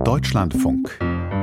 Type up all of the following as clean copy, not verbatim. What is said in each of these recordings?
Deutschlandfunk.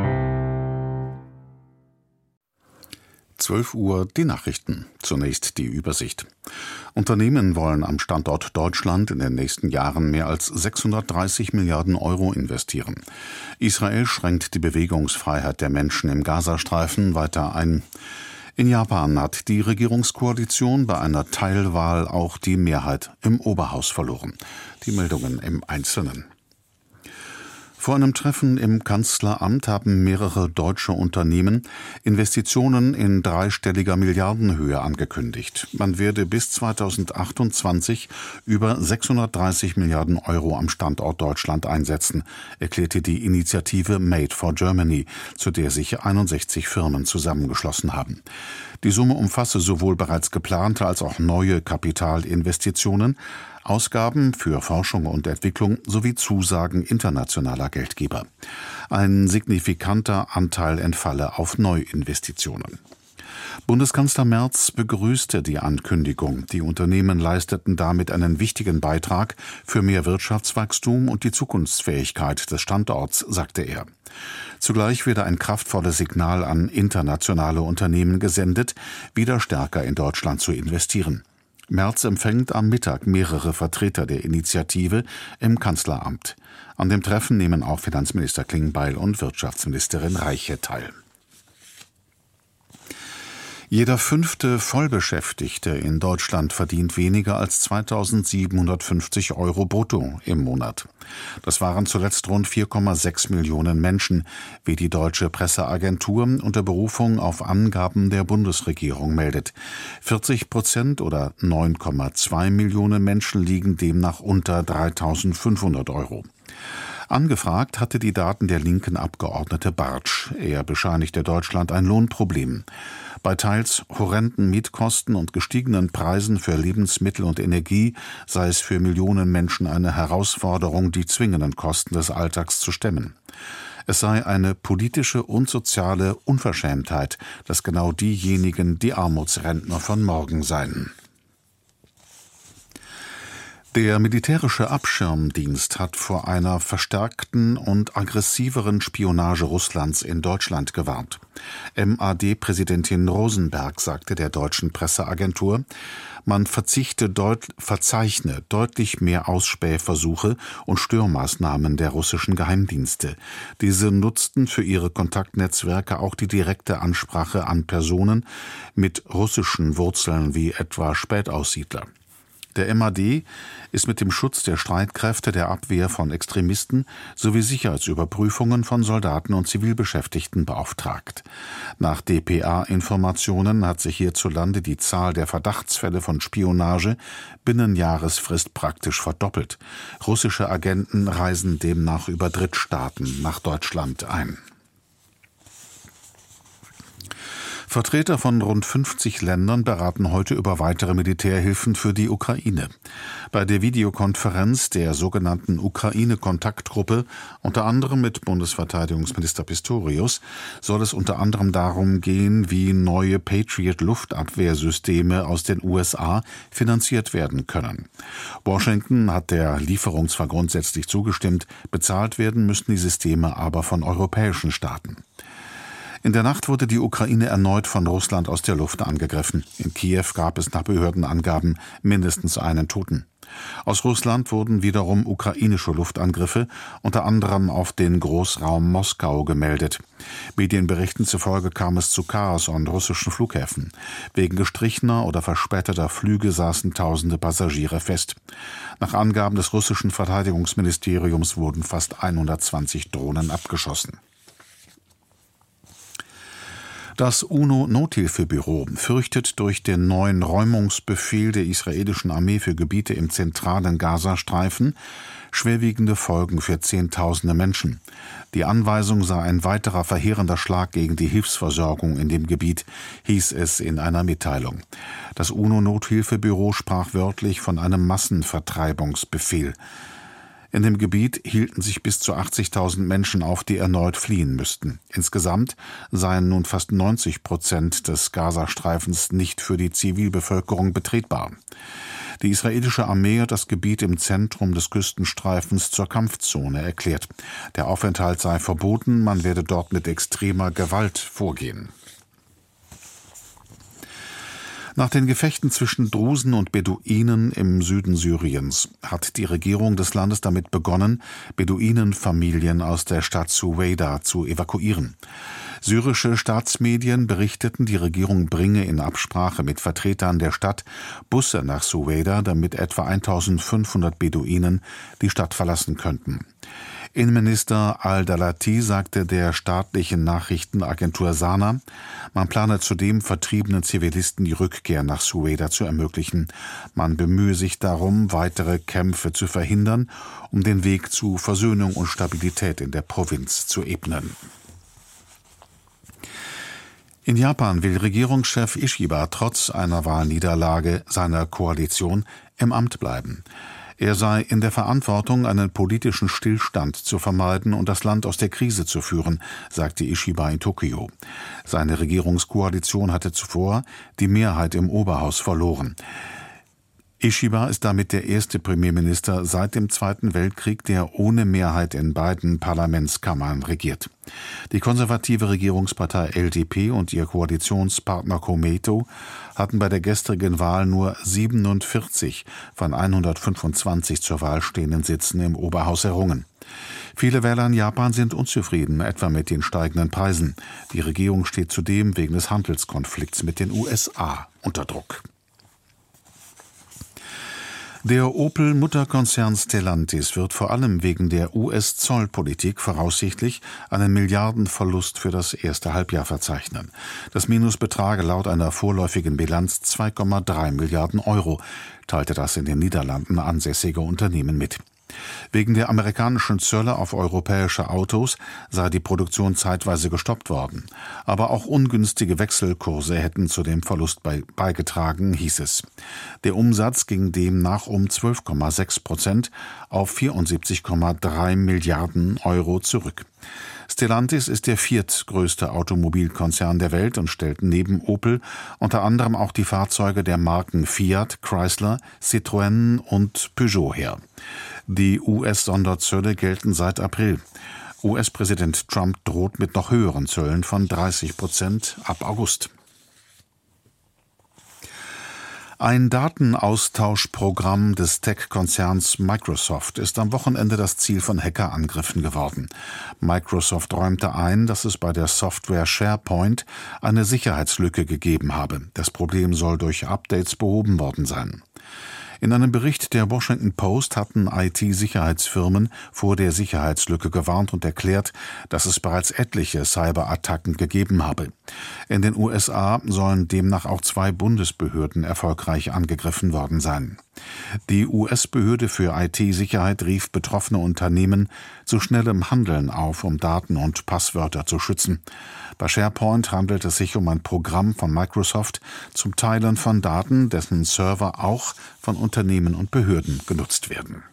12 Uhr die Nachrichten. Zunächst die Übersicht. Unternehmen wollen am Standort Deutschland in den nächsten Jahren mehr als 630 Milliarden Euro investieren. Israel schränkt die Bewegungsfreiheit der Menschen im Gazastreifen weiter ein. In Japan hat die Regierungskoalition bei einer Teilwahl auch die Mehrheit im Oberhaus verloren. Die Meldungen im Einzelnen. Vor einem Treffen im Kanzleramt haben mehrere deutsche Unternehmen Investitionen in dreistelliger Milliardenhöhe angekündigt. Man werde bis 2028 über 630 Milliarden Euro am Standort Deutschland einsetzen, erklärte die Initiative Made for Germany, zu der sich 61 Firmen zusammengeschlossen haben. Die Summe umfasse sowohl bereits geplante als auch neue Kapitalinvestitionen, Ausgaben für Forschung und Entwicklung sowie Zusagen internationaler Geldgeber. Ein signifikanter Anteil entfalle auf Neuinvestitionen. Bundeskanzler Merz begrüßte die Ankündigung. Die Unternehmen leisteten damit einen wichtigen Beitrag für mehr Wirtschaftswachstum und die Zukunftsfähigkeit des Standorts, sagte er. Zugleich werde ein kraftvolles Signal an internationale Unternehmen gesendet, wieder stärker in Deutschland zu investieren. Merz empfängt am Mittag mehrere Vertreter der Initiative im Kanzleramt. An dem Treffen nehmen auch Finanzminister Klingbeil und Wirtschaftsministerin Reiche teil. Jeder 5. Vollbeschäftigte in Deutschland verdient weniger als 2.750 Euro brutto im Monat. Das waren zuletzt rund 4,6 Millionen Menschen, wie die Deutsche Presseagentur unter Berufung auf Angaben der Bundesregierung meldet. 40% oder 9,2 Millionen Menschen liegen demnach unter 3.500 Euro. Angefragt hatte die Daten der linken Abgeordnete Bartsch. Er bescheinigte Deutschland ein Lohnproblem. Bei teils horrenden Mietkosten und gestiegenen Preisen für Lebensmittel und Energie sei es für Millionen Menschen eine Herausforderung, die zwingenden Kosten des Alltags zu stemmen. Es sei eine politische und soziale Unverschämtheit, dass genau diejenigen die Armutsrentner von morgen seien. Der militärische Abschirmdienst hat vor einer verstärkten und aggressiveren Spionage Russlands in Deutschland gewarnt. MAD-Präsidentin Rosenberg sagte der deutschen Presseagentur, man verzeichne deutlich mehr Ausspähversuche und Störmaßnahmen der russischen Geheimdienste. Diese nutzten für ihre Kontaktnetzwerke auch die direkte Ansprache an Personen mit russischen Wurzeln wie etwa Spätaussiedler. Der MAD ist mit dem Schutz der Streitkräfte, der Abwehr von Extremisten sowie Sicherheitsüberprüfungen von Soldaten und Zivilbeschäftigten beauftragt. Nach dpa-Informationen hat sich hierzulande die Zahl der Verdachtsfälle von Spionage binnen Jahresfrist praktisch verdoppelt. Russische Agenten reisen demnach über Drittstaaten nach Deutschland ein. Vertreter von rund 50 Ländern beraten heute über weitere Militärhilfen für die Ukraine. Bei der Videokonferenz der sogenannten Ukraine-Kontaktgruppe, unter anderem mit Bundesverteidigungsminister Pistorius, soll es unter anderem darum gehen, wie neue Patriot-Luftabwehrsysteme aus den USA finanziert werden können. Washington hat der Lieferung zwar grundsätzlich zugestimmt, bezahlt werden müssten die Systeme aber von europäischen Staaten. In der Nacht wurde die Ukraine erneut von Russland aus der Luft angegriffen. In Kiew gab es nach Behördenangaben mindestens einen Toten. Aus Russland wurden wiederum ukrainische Luftangriffe, unter anderem auf den Großraum Moskau, gemeldet. Medienberichten zufolge kam es zu Chaos an russischen Flughäfen. Wegen gestrichener oder verspäteter Flüge saßen tausende Passagiere fest. Nach Angaben des russischen Verteidigungsministeriums wurden fast 120 Drohnen abgeschossen. Das UNO-Nothilfebüro fürchtet durch den neuen Räumungsbefehl der israelischen Armee für Gebiete im zentralen Gazastreifen schwerwiegende Folgen für Zehntausende Menschen. Die Anweisung sei ein weiterer verheerender Schlag gegen die Hilfsversorgung in dem Gebiet, hieß es in einer Mitteilung. Das UNO-Nothilfebüro sprach wörtlich von einem Massenvertreibungsbefehl. In dem Gebiet hielten sich bis zu 80.000 Menschen auf, die erneut fliehen müssten. Insgesamt seien nun fast 90% des Gazastreifens nicht für die Zivilbevölkerung betretbar. Die israelische Armee hat das Gebiet im Zentrum des Küstenstreifens zur Kampfzone erklärt. Der Aufenthalt sei verboten, man werde dort mit extremer Gewalt vorgehen. Nach den Gefechten zwischen Drusen und Beduinen im Süden Syriens hat die Regierung des Landes damit begonnen, Beduinenfamilien aus der Stadt Suweida zu evakuieren. Syrische Staatsmedien berichteten, die Regierung bringe in Absprache mit Vertretern der Stadt Busse nach Suweida, damit etwa 1.500 Beduinen die Stadt verlassen könnten. Innenminister al-Dalati sagte der staatlichen Nachrichtenagentur Sana, man plane zudem vertriebenen Zivilisten die Rückkehr nach Suweida zu ermöglichen. Man bemühe sich darum, weitere Kämpfe zu verhindern, um den Weg zu Versöhnung und Stabilität in der Provinz zu ebnen. In Japan will Regierungschef Ishiba trotz einer Wahlniederlage seiner Koalition im Amt bleiben. Er sei in der Verantwortung, einen politischen Stillstand zu vermeiden und das Land aus der Krise zu führen, sagte Ishiba in Tokio. Seine Regierungskoalition hatte zuvor die Mehrheit im Oberhaus verloren. Ishiba ist damit der erste Premierminister seit dem Zweiten Weltkrieg, der ohne Mehrheit in beiden Parlamentskammern regiert. Die konservative Regierungspartei LDP und ihr Koalitionspartner Komeito hatten bei der gestrigen Wahl nur 47 von 125 zur Wahl stehenden Sitzen im Oberhaus errungen. Viele Wähler in Japan sind unzufrieden, etwa mit den steigenden Preisen. Die Regierung steht zudem wegen des Handelskonflikts mit den USA unter Druck. Der Opel-Mutterkonzern Stellantis wird vor allem wegen der US-Zollpolitik voraussichtlich einen Milliardenverlust für das erste Halbjahr verzeichnen. Das Minus betrage laut einer vorläufigen Bilanz 2,3 Milliarden Euro, teilte das in den Niederlanden ansässige Unternehmen mit. Wegen der amerikanischen Zölle auf europäische Autos sei die Produktion zeitweise gestoppt worden. Aber auch ungünstige Wechselkurse hätten zu dem Verlust beigetragen, hieß es. Der Umsatz ging demnach um 12,6% auf 74,3 Milliarden Euro zurück. Stellantis ist der viertgrößte Automobilkonzern der Welt und stellt neben Opel unter anderem auch die Fahrzeuge der Marken Fiat, Chrysler, Citroën und Peugeot her. Die US-Sonderzölle gelten seit April. US-Präsident Trump droht mit noch höheren Zöllen von 30% ab August. Ein Datenaustauschprogramm des Tech-Konzerns Microsoft ist am Wochenende das Ziel von Hackerangriffen geworden. Microsoft räumte ein, dass es bei der Software SharePoint eine Sicherheitslücke gegeben habe. Das Problem soll durch Updates behoben worden sein. In einem Bericht der Washington Post hatten IT-Sicherheitsfirmen vor der Sicherheitslücke gewarnt und erklärt, dass es bereits etliche Cyberattacken gegeben habe. In den USA sollen demnach auch 2 Bundesbehörden erfolgreich angegriffen worden sein. Die US-Behörde für IT-Sicherheit rief betroffene Unternehmen zu schnellem Handeln auf, um Daten und Passwörter zu schützen. Bei SharePoint handelt es sich um ein Programm von Microsoft zum Teilen von Daten, dessen Server auch von Unternehmen und Behörden genutzt werden.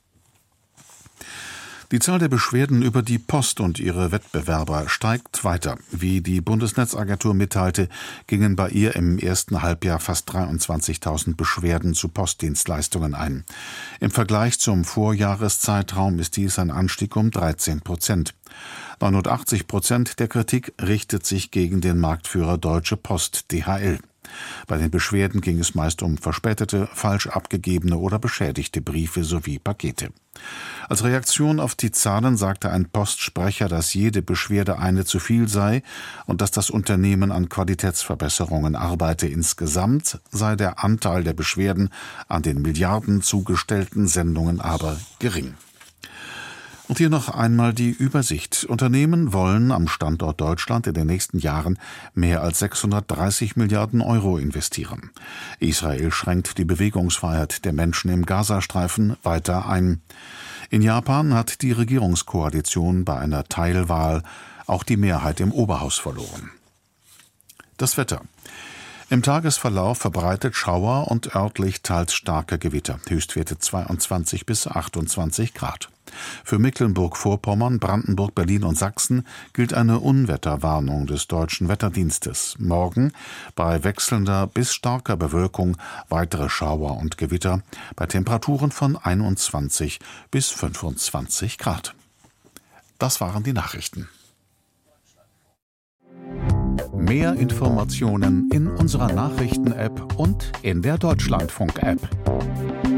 Die Zahl der Beschwerden über die Post und ihre Wettbewerber steigt weiter. Wie die Bundesnetzagentur mitteilte, gingen bei ihr im ersten Halbjahr fast 23.000 Beschwerden zu Postdienstleistungen ein. Im Vergleich zum Vorjahreszeitraum ist dies ein Anstieg um 13%. 89% der Kritik richtet sich gegen den Marktführer Deutsche Post DHL. Bei den Beschwerden ging es meist um verspätete, falsch abgegebene oder beschädigte Briefe sowie Pakete. Als Reaktion auf die Zahlen sagte ein Postsprecher, dass jede Beschwerde eine zu viel sei und dass das Unternehmen an Qualitätsverbesserungen arbeite. Insgesamt sei der Anteil der Beschwerden an den Milliarden zugestellten Sendungen aber gering. Und hier noch einmal die Übersicht. Unternehmen wollen am Standort Deutschland in den nächsten Jahren mehr als 630 Milliarden Euro investieren. Israel schränkt die Bewegungsfreiheit der Menschen im Gazastreifen weiter ein. In Japan hat die Regierungskoalition bei einer Teilwahl auch die Mehrheit im Oberhaus verloren. Das Wetter. Im Tagesverlauf verbreitet Schauer und örtlich teils starke Gewitter. Höchstwerte 22 bis 28 Grad. Für Mecklenburg-Vorpommern, Brandenburg, Berlin und Sachsen gilt eine Unwetterwarnung des Deutschen Wetterdienstes. Morgen bei wechselnder bis starker Bewölkung weitere Schauer und Gewitter bei Temperaturen von 21 bis 25 Grad. Das waren die Nachrichten. Mehr Informationen in unserer Nachrichten-App und in der Deutschlandfunk-App.